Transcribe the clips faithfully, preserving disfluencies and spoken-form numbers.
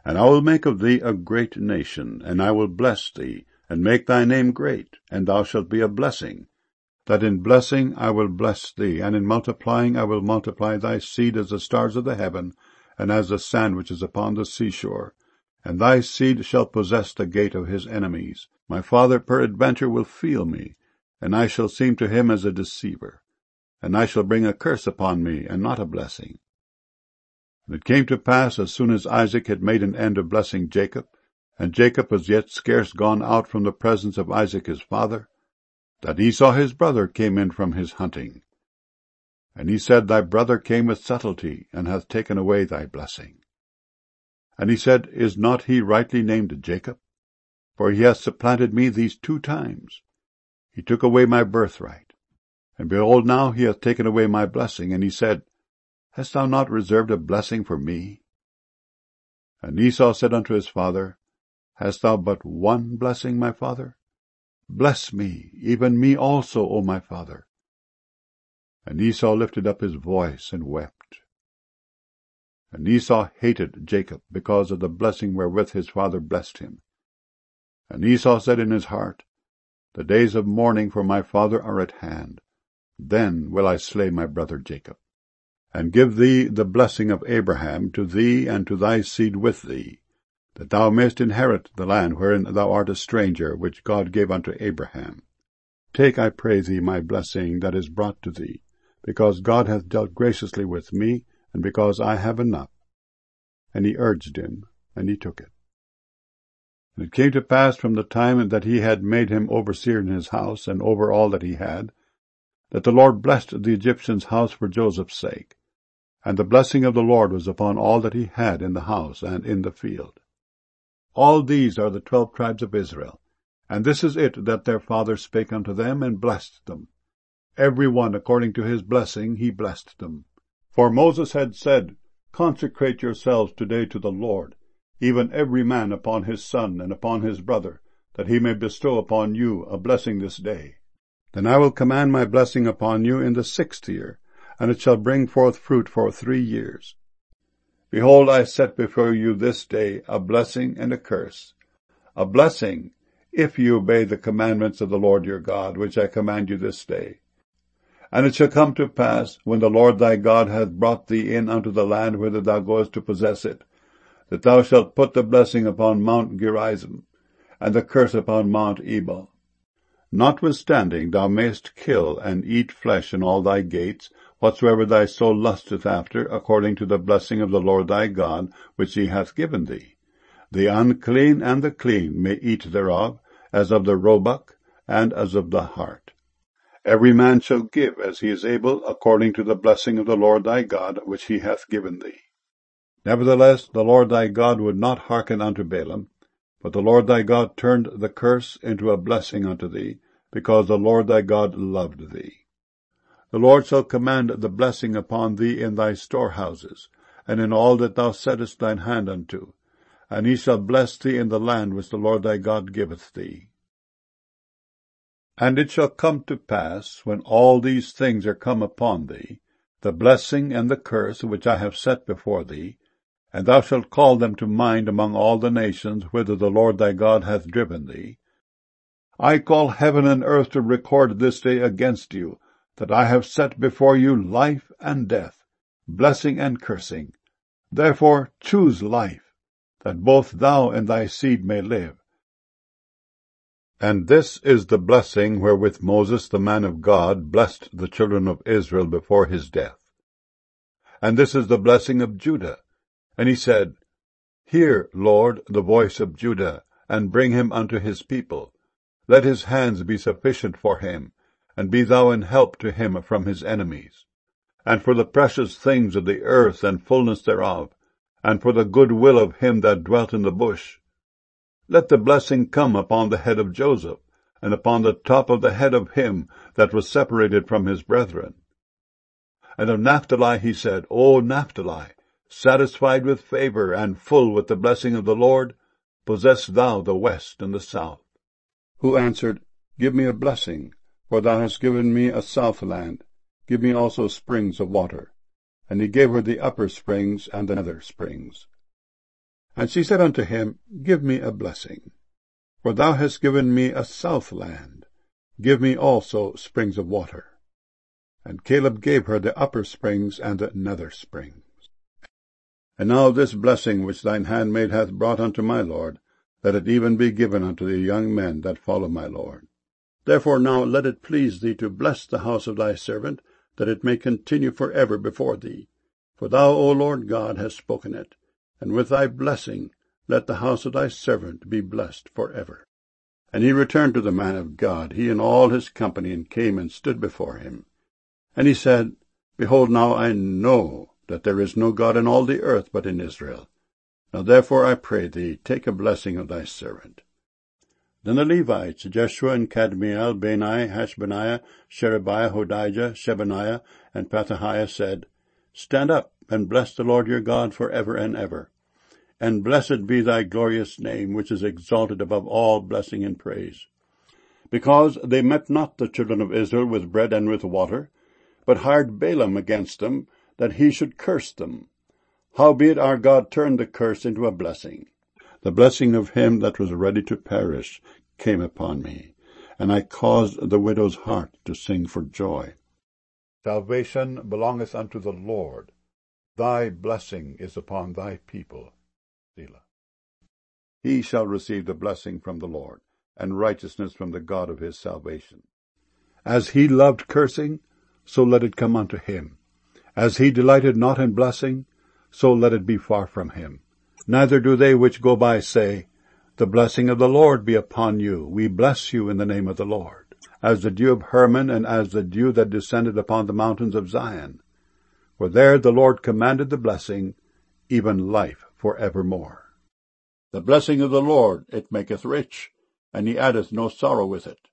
And I will make of thee a great nation, and I will bless thee, and make thy name great, and thou shalt be a blessing. That in blessing I will bless thee, and in multiplying I will multiply thy seed as the stars of the heaven, and as the sand which is upon the seashore. And thy seed shall possess the gate of his enemies. My father peradventure will feel me, and I shall seem to him as a deceiver. And I shall bring a curse upon me, and not a blessing. And it came to pass, as soon as Isaac had made an end of blessing Jacob, and Jacob was yet scarce gone out from the presence of Isaac his father, that Esau his brother came in from his hunting. And he said, Thy brother came with subtlety, and hath taken away thy blessing. And he said, Is not he rightly named Jacob? For he hath supplanted me these two times. He took away my birthright. And behold, now he hath taken away my blessing. And he said, Hast thou not reserved a blessing for me? And Esau said unto his father, Hast thou but one blessing, my father? Bless me, even me also, O my father. And Esau lifted up his voice and wept. And Esau hated Jacob because of the blessing wherewith his father blessed him. And Esau said in his heart, The days of mourning for my father are at hand. Then will I slay my brother Jacob, and give thee the blessing of Abraham to thee and to thy seed with thee, that thou mayest inherit the land wherein thou art a stranger, which God gave unto Abraham. Take, I pray thee, my blessing that is brought to thee, because God hath dealt graciously with me, and because I have enough. And he urged him, and he took it. And it came to pass from the time that he had made him overseer in his house, and over all that he had, that the Lord blessed the Egyptian's house for Joseph's sake. And the blessing of the Lord was upon all that he had in the house and in the field. All these are the twelve tribes of Israel, and this is it that their father spake unto them, and blessed them. Every one according to his blessing he blessed them. For Moses had said, Consecrate yourselves today to the Lord, even every man upon his son and upon his brother, that he may bestow upon you a blessing this day. Then I will command my blessing upon you in the sixth year, and it shall bring forth fruit for three years. Behold, I set before you this day a blessing and a curse. A blessing, if you obey the commandments of the Lord your God, which I command you this day. And it shall come to pass, when the Lord thy God hath brought thee in unto the land whither thou goest to possess it, that thou shalt put the blessing upon Mount Gerizim, and the curse upon Mount Ebal. Notwithstanding thou mayest kill and eat flesh in all thy gates, whatsoever thy soul lusteth after, according to the blessing of the Lord thy God, which he hath given thee. The unclean and the clean may eat thereof, as of the roebuck, and as of the hart. Every man shall give as he is able, according to the blessing of the Lord thy God, which he hath given thee. Nevertheless, the Lord thy God would not hearken unto Balaam, but the Lord thy God turned the curse into a blessing unto thee, because the Lord thy God loved thee. The Lord shall command the blessing upon thee in thy storehouses, and in all that thou settest thine hand unto, and he shall bless thee in the land which the Lord thy God giveth thee. And it shall come to pass, when all these things are come upon thee, the blessing and the curse which I have set before thee, and thou shalt call them to mind among all the nations whither the Lord thy God hath driven thee. I call heaven and earth to record this day against you, that I have set before you life and death, blessing and cursing. Therefore choose life, that both thou and thy seed may live. And this is the blessing wherewith Moses the man of God blessed the children of Israel before his death. And this is the blessing of Judah. And he said, Hear, Lord, the voice of Judah, and bring him unto his people. Let his hands be sufficient for him, and be thou an help to him from his enemies. And for the precious things of the earth and fullness thereof, and for the good will of him that dwelt in the bush. Let the blessing come upon the head of Joseph, and upon the top of the head of him that was separated from his brethren. And of Naphtali he said, O Naphtali, satisfied with favor and full with the blessing of the Lord, possess thou the west and the south. Who answered, Give me a blessing, for thou hast given me a south land. Give me also springs of water. And he gave her the upper springs and the nether springs. And she said unto him, Give me a blessing. For thou hast given me a south land. Give me also springs of water. And Caleb gave her the upper springs and the nether springs. And now this blessing which thine handmaid hath brought unto my lord, let it even be given unto the young men that follow my lord. Therefore now let it please thee to bless the house of thy servant, that it may continue for ever before thee. For thou, O Lord God, hast spoken it, and with thy blessing let the house of thy servant be blessed for ever. And he returned to the man of God, he and all his company, and came and stood before him. And he said, Behold, now I know that there is no God in all the earth but in Israel. Now therefore I pray thee, take a blessing of thy servant. Then the Levites, Jeshua and Kadmiel, Bani, Hashbaniah, Sherebiah, Hodijah, Shebaniah, and Pethahiah said, Stand up, and bless the Lord your God for ever and ever. And blessed be thy glorious name, which is exalted above all blessing and praise. Because they met not the children of Israel with bread and with water, but hired Balaam against them, that he should curse them. Howbeit our God turned the curse into a blessing. The blessing of him that was ready to perish came upon me, and I caused the widow's heart to sing for joy. Salvation belongeth unto the Lord. Thy blessing is upon thy people. Selah. He shall receive the blessing from the Lord, and righteousness from the God of his salvation. As he loved cursing, so let it come unto him. As he delighted not in blessing, so let it be far from him. Neither do they which go by say, The blessing of the Lord be upon you. We bless you in the name of the Lord. As the dew of Hermon, and as the dew that descended upon the mountains of Zion. For there the Lord commanded the blessing, even life for evermore. The blessing of the Lord, it maketh rich, and he addeth no sorrow with it.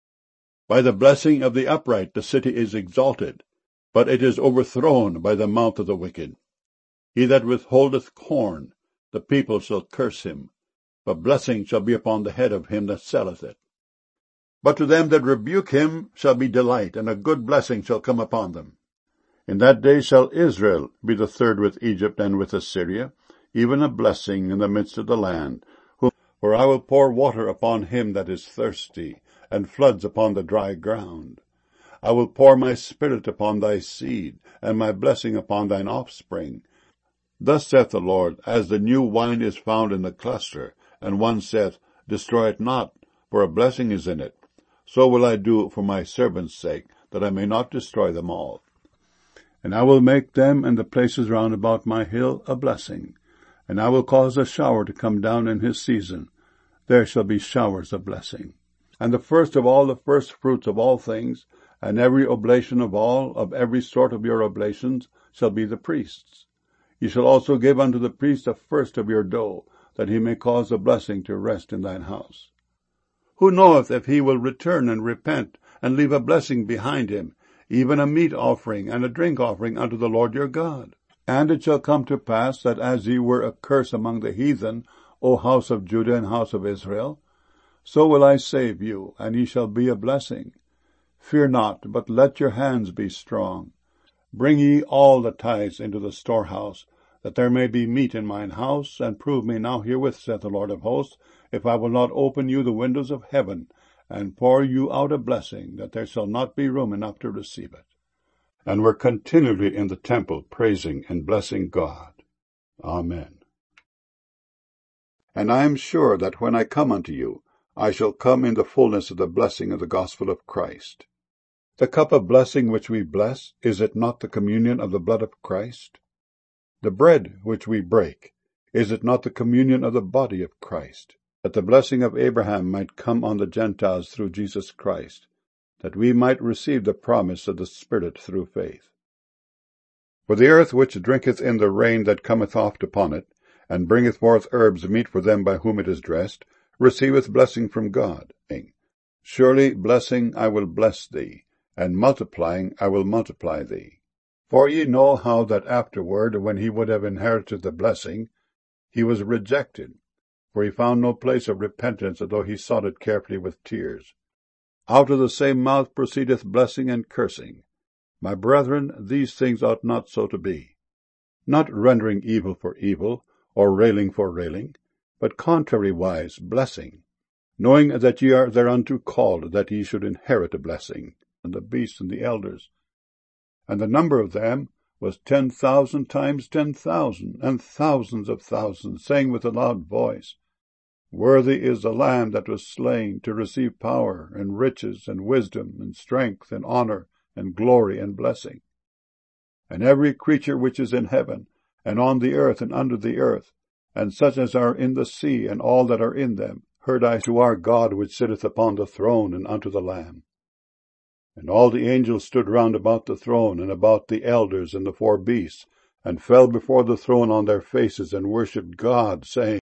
By the blessing of the upright the city is exalted, but it is overthrown by the mouth of the wicked. He that withholdeth corn, the people shall curse him, but blessing shall be upon the head of him that selleth it. But to them that rebuke him shall be delight, and a good blessing shall come upon them. In that day shall Israel be the third with Egypt and with Assyria, even a blessing in the midst of the land. For I will pour water upon him that is thirsty, and floods upon the dry ground. I will pour my spirit upon thy seed, and my blessing upon thine offspring. Thus saith the Lord, as the new wine is found in the cluster, and one saith, Destroy it not, for a blessing is in it. So will I do for my servants' sake, that I may not destroy them all. And I will make them and the places round about my hill a blessing, and I will cause a shower to come down in his season. There shall be showers of blessing. And the first of all the first fruits of all things, and every oblation of all, of every sort of your oblations, shall be the priest's. Ye shall also give unto the priest the first of your dough, that he may cause a blessing to rest in thine house. Who knoweth if he will return and repent, and leave a blessing behind him, even a meat offering and a drink offering unto the Lord your God? And it shall come to pass, that as ye were a curse among the heathen, O house of Judah and house of Israel, so will I save you, and ye shall be a blessing. Fear not, but let your hands be strong. Bring ye all the tithes into the storehouse, that there may be meat in mine house, and prove me now herewith, saith the Lord of hosts, if I will not open you the windows of heaven, and pour you out a blessing, that there shall not be room enough to receive it. And were continually in the temple praising and blessing God. Amen. And I am sure that when I come unto you, I shall come in the fullness of the blessing of the gospel of Christ. The cup of blessing which we bless, is it not the communion of the blood of Christ? The bread which we break, is it not the communion of the body of Christ? That the blessing of Abraham might come on the Gentiles through Jesus Christ, that we might receive the promise of the Spirit through faith. For the earth which drinketh in the rain that cometh oft upon it, and bringeth forth herbs meet for them by whom it is dressed, receiveth blessing from God. Surely blessing I will bless thee, and multiplying I will multiply thee. For ye know how that afterward, when he would have inherited the blessing, he was rejected, for he found no place of repentance, although he sought it carefully with tears. Out of the same mouth proceedeth blessing and cursing. My brethren, these things ought not so to be. Not rendering evil for evil, or railing for railing, but contrariwise blessing, knowing that ye are thereunto called, that ye should inherit a blessing, and the beasts and the elders. And the number of them was ten thousand times ten thousand, and thousands of thousands, saying with a loud voice, Worthy is the Lamb that was slain to receive power, and riches, and wisdom, and strength, and honour, and glory, and blessing. And every creature which is in heaven, and on the earth, and under the earth, and such as are in the sea, and all that are in them, heard I to our God which sitteth upon the throne, and unto the Lamb. And all the angels stood round about the throne, and about the elders and the four beasts, and fell before the throne on their faces, and worshipped God, saying,